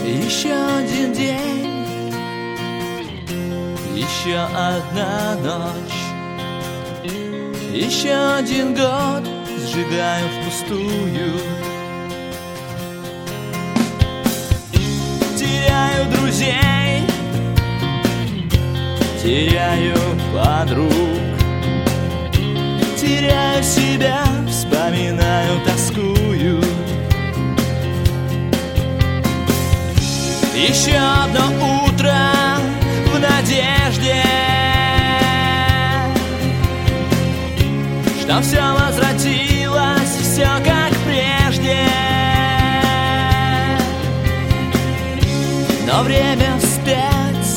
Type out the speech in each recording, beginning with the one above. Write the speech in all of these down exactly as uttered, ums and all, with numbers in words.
Еще один день, еще одна ночь, еще один год сжигаю впустую. Теряю друзей, теряю подруг, теряю себя, вспоминаю, тоскую. Еще одно утро в надежде, что все возвратилось, все как прежде. Но время вспять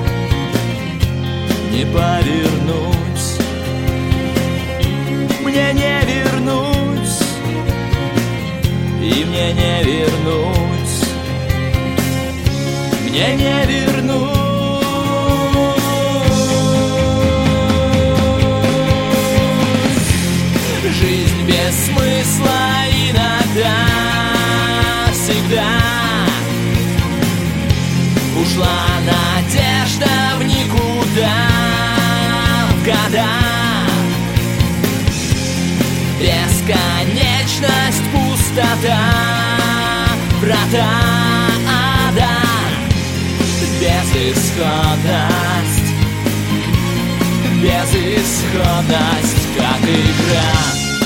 не повернуть, мне не вернуть, и мне не вернуть. Мне не вернуть. Жизнь без смысла иногда, всегда. Ушла надежда в никуда, в года. Бесконечность, пустота, врата ада. Безысходность, безысходность, как игра.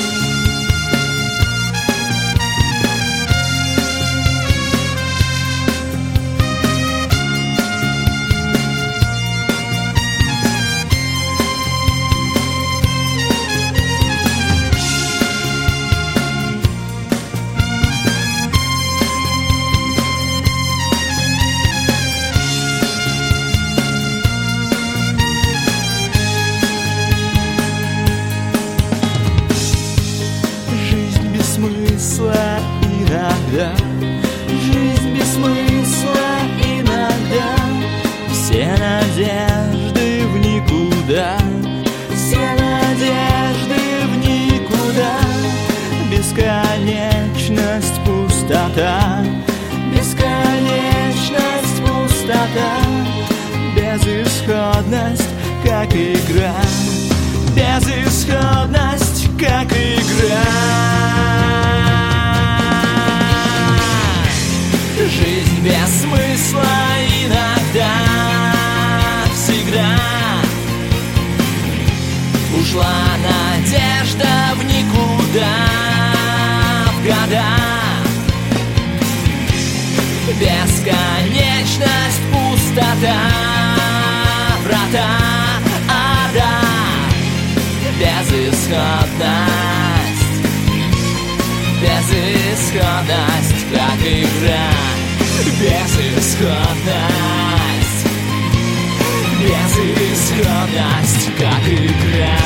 Иногда жизнь без смысла, иногда все надежды в никуда, все надежды в никуда. Бесконечность, пустота, бесконечность, пустота. Безысходность, как игра, безысходность, как игра. Жизнь без смысла иногда, всегда. Ушла надежда в никуда, в года. Бесконечность, пустота, врата ада. Безысходность, безысходность, как игра. Безысходность, безысходность, как игра.